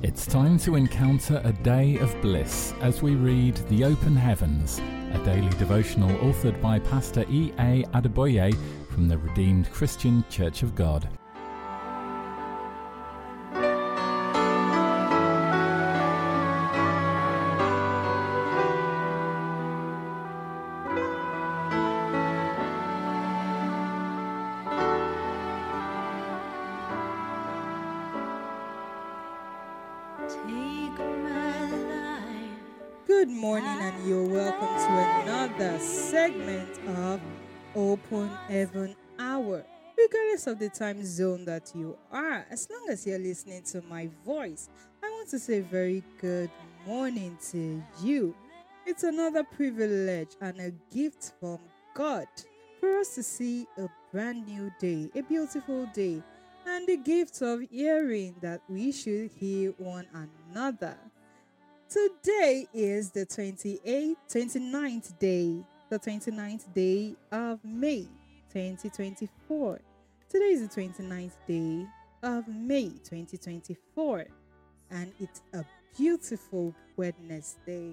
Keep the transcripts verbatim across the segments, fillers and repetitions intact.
It's time to encounter a day of bliss as we read The Open Heavens, a daily devotional authored by Pastor E A Adeboye from the Redeemed Christian Church of God. Good morning, and you're welcome to another segment of Open Heaven Hour. Regardless of the time zone that you are, as long as you're listening to my voice, I want to say very good morning to you. It's another privilege and a gift from God for us to see a brand new day, a beautiful day, and the gift of hearing that we should hear one another. Today is the twenty-eighth, twenty-ninth day, the twenty-ninth day of May, twenty twenty-four. Today is the twenty-ninth day of May, twenty twenty-four, and it's a beautiful Wednesday.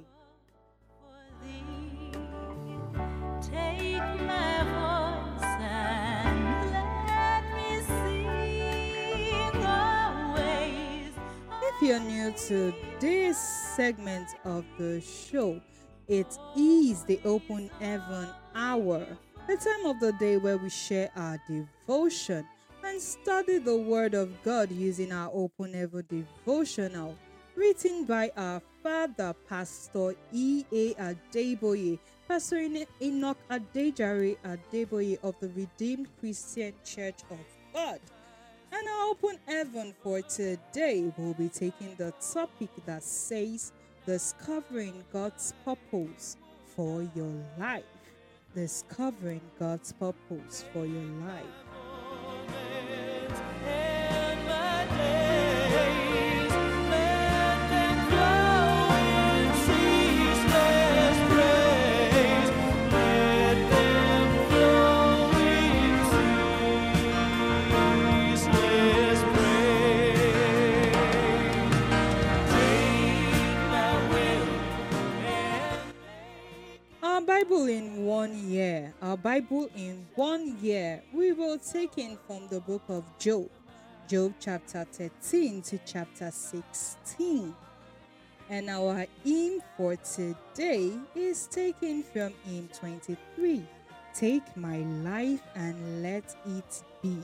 Take my voice and let me sing always. If you're new to this segment of the show, it is the Open Heaven Hour, a time of the day where we share our devotion and study the Word of God using our Open Heaven devotional, written by our father, Pastor E A Adeboye, Pastor Enoch Adejare Adeboye of the Redeemed Christian Church of God. And our Open Heaven for today will be taking the topic that says discovering God's purpose for your life. Discovering God's purpose for your life. Bible in one year. Our Bible in one year. We will take in from the book of Job. Job chapter thirteen to chapter sixteen. And our hymn for today is taken from hymn twenty-three. Take my life and let it be.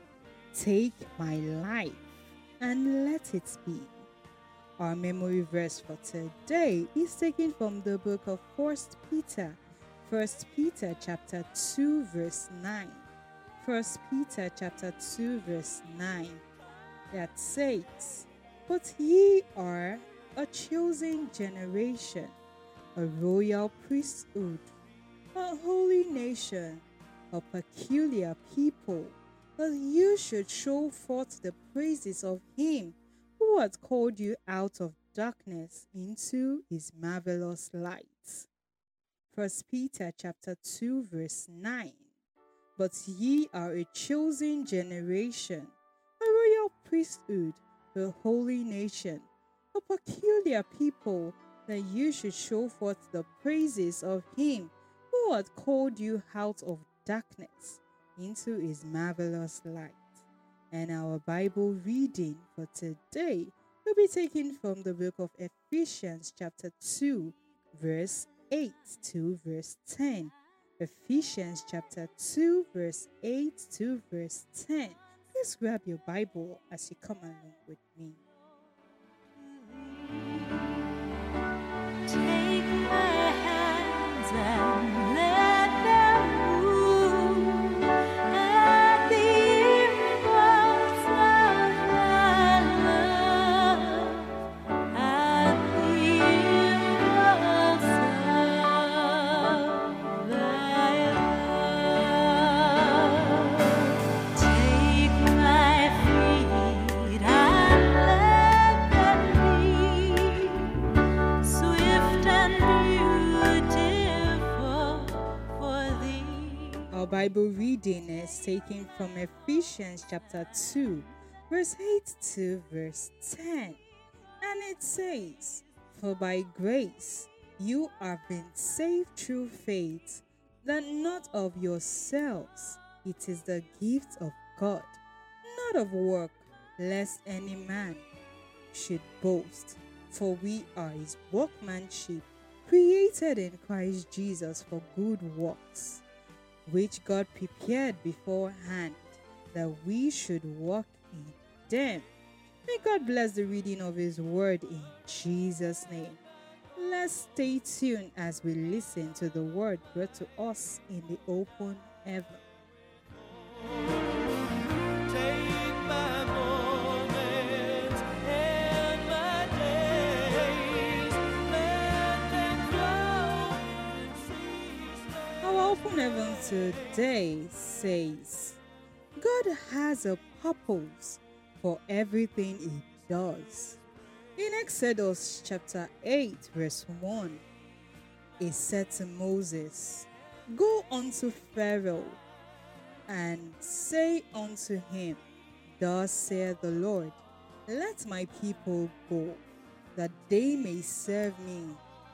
Take my life and let it be. Our memory verse for today is taken from the book of First Peter. First Peter chapter two verse nine. First Peter chapter two verse nine. That says, "But ye are a chosen generation, a royal priesthood, a holy nation, a peculiar people, that you should show forth the praises of him who has called you out of darkness into his marvelous light." First Peter chapter two verse nine. "But ye are a chosen generation, a royal priesthood, a holy nation, a peculiar people, that you should show forth the praises of him who hath called you out of darkness into his marvelous light." And our Bible reading for today will be taken from the book of Ephesians chapter two verse eight to verse ten. Ephesians chapter two verse eight to verse ten. Please grab your Bible as you come along with me. Take my hands and let them move at the impulse of thy love, at the impulse of thy love. Take my feet and let them be swift and beautiful for thee. Our Bible reading is taken from Ephesians chapter two, verse eight to verse ten. And it says, "For by grace you have been saved through faith, that not of yourselves, it is the gift of God, not of work, lest any man should boast. For we are his workmanship, created in Christ Jesus for good works, which God prepared beforehand that we should walk in them." May God bless the reading of his word in Jesus' name. Let's stay tuned as we listen to the word brought to us in the open heaven. Take my moments and my days, let them flow in ceaseless. Our open heaven today says, God has a purpose for everything he does. In Exodus chapter eight, verse one, he said to Moses, "Go unto Pharaoh and say unto him, Thus saith the Lord, let my people go, that they may serve me."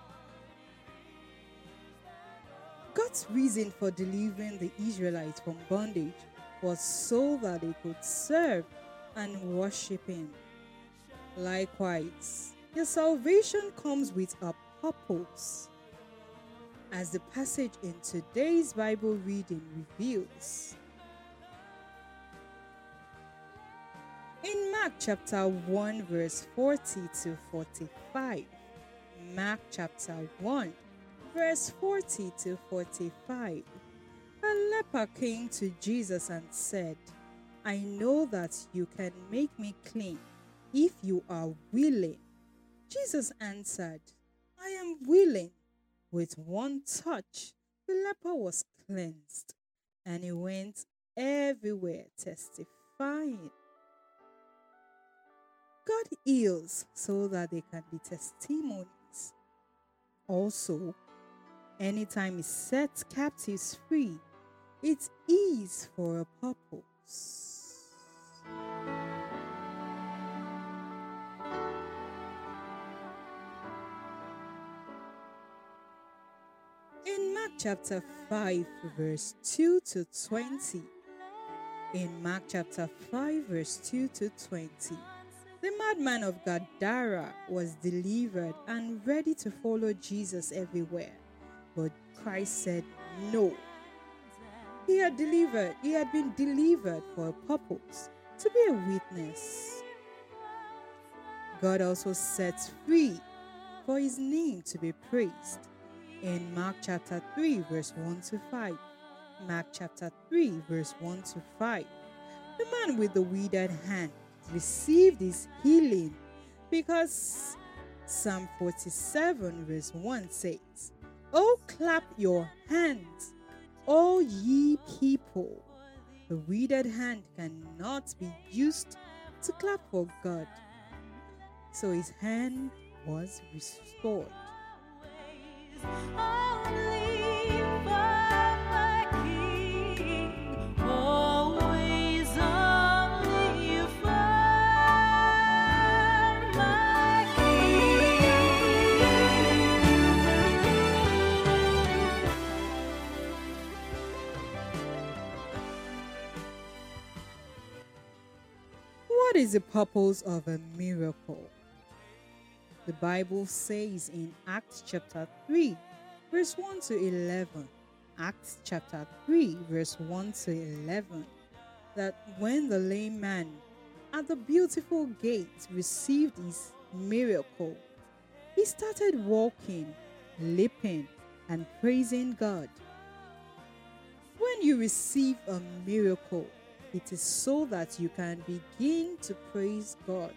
God's reason for delivering the Israelites from bondage was so that they could serve and worship him. Likewise, your salvation comes with a purpose, as the passage in today's Bible reading reveals. In Mark chapter one, verse forty to forty-five, Mark chapter one, verse forty to forty-five, a leper came to Jesus and said, "I know that you can make me clean if you are willing." Jesus answered, "I am willing." With one touch, the leper was cleansed, and he went everywhere testifying. God heals so that there can be testimonies. Also, anytime he sets captives free, it is for a purpose. In Mark chapter five, verse two to twenty, in Mark chapter five, verse two to twenty, the madman of Gadara was delivered and ready to follow Jesus everywhere. But Christ said no. He had delivered, he had been delivered for a purpose, to be a witness. God also sets free for his name to be praised. In Mark chapter three, verse one to five. Mark chapter three, verse one to five. The man with the withered hand received his healing because Psalm forty-seven, verse one says, "Oh, clap your hands, all ye people." The withered hand cannot be used to clap for God, so his hand was restored. Only for my King, always only for my King. What is the purpose of a miracle? The Bible says in Acts chapter three, verse one to eleven, Acts chapter three, verse one to eleven, that when the lame man at the beautiful gate received his miracle, he started walking, leaping, and praising God. When you receive a miracle, it is so that you can begin to praise God.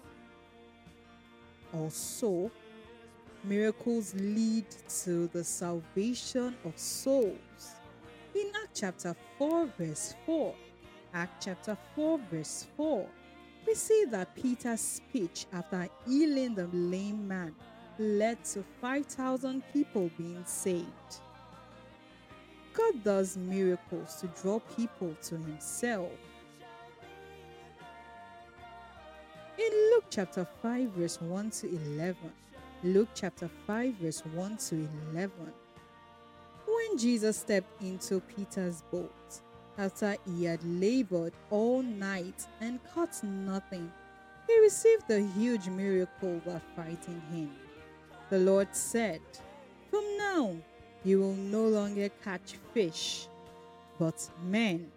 Also, miracles lead to the salvation of souls. In Acts chapter four, verse four, Acts chapter four, verse four, we see that Peter's speech after healing the lame man led to five thousand people being saved. God does miracles to draw people to himself. In Luke chapter five, verse one to eleven, Luke chapter five, verse one to eleven, when Jesus stepped into Peter's boat after he had labored all night and caught nothing, he received a huge miracle while fighting him. The Lord said, "From now, you will no longer catch fish, but men."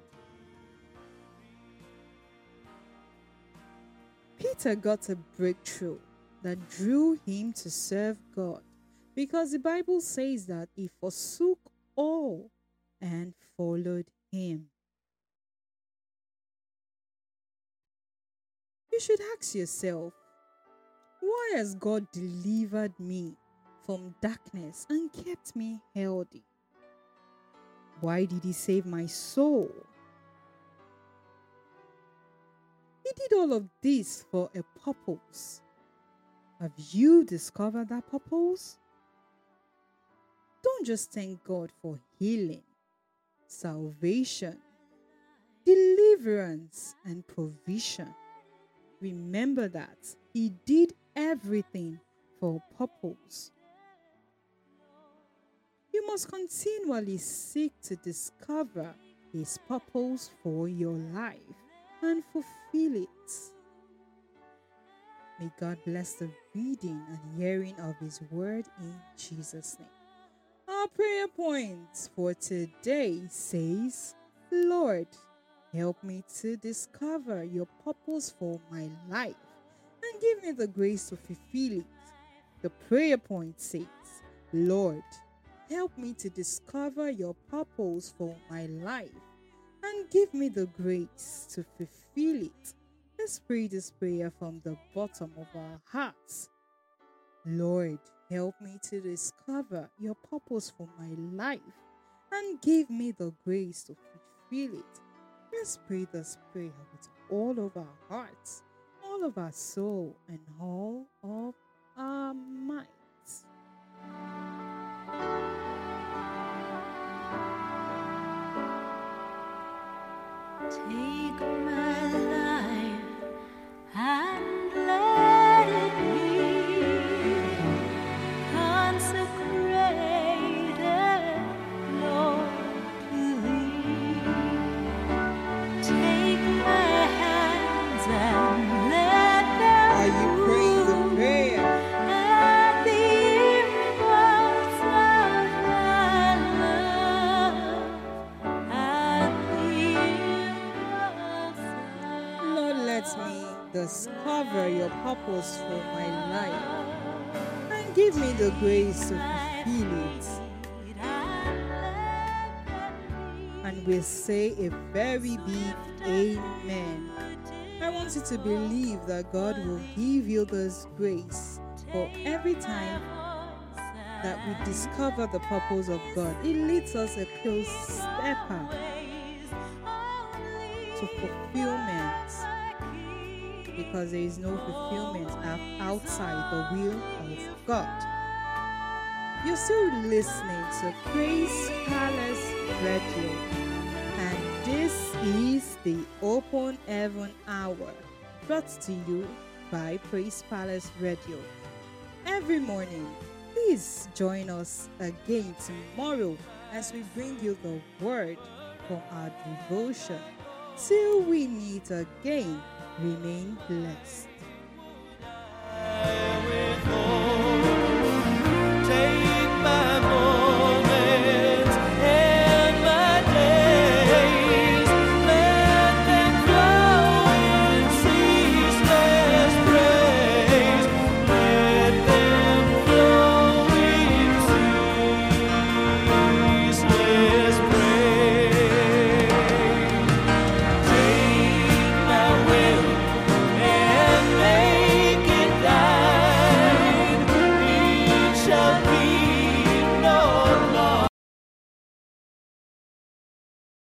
Peter got a breakthrough that drew him to serve God, because the Bible says that he forsook all and followed him. You should ask yourself, why has God delivered me from darkness and kept me healthy? Why did he save my soul? He did all of this for a purpose. Have you discovered that purpose? Don't just thank God for healing, salvation, deliverance, and provision. Remember that he did everything for a purpose. You must continually seek to discover his purpose for your life and fulfill it. May God bless the reading and hearing of his word in Jesus' name. Our prayer points for today says, Lord, help me to discover your purpose for my life and give me the grace to fulfill it. The prayer point says, Lord, help me to discover your purpose for my life and give me the grace to fulfill it. Let's pray this prayer from the bottom of our hearts. Lord, help me to discover your purpose for my life and give me the grace to fulfill it. Let's pray this prayer with all of our hearts, all of our soul, and all of our might. Take my life and let it be consecrated, Lord, to Thee. Take my hands and let them Are you praying the prayer? at the impulse of my love, at the impulse of Lord, let me discover your purpose for my life and give me the grace to fulfill it. And we say a very big amen. I want you to believe that God will give you this grace for every time that we discover the purpose of God. It leads us a close stepper to fulfillment, because there is no fulfillment out- outside the will of God. You're still listening to Praise Palace Radio, and this is the Open Heaven Hour, brought to you by Praise Palace Radio. Every morning, please join us again tomorrow as we bring you the word for our devotion. Till we meet again, remain blessed.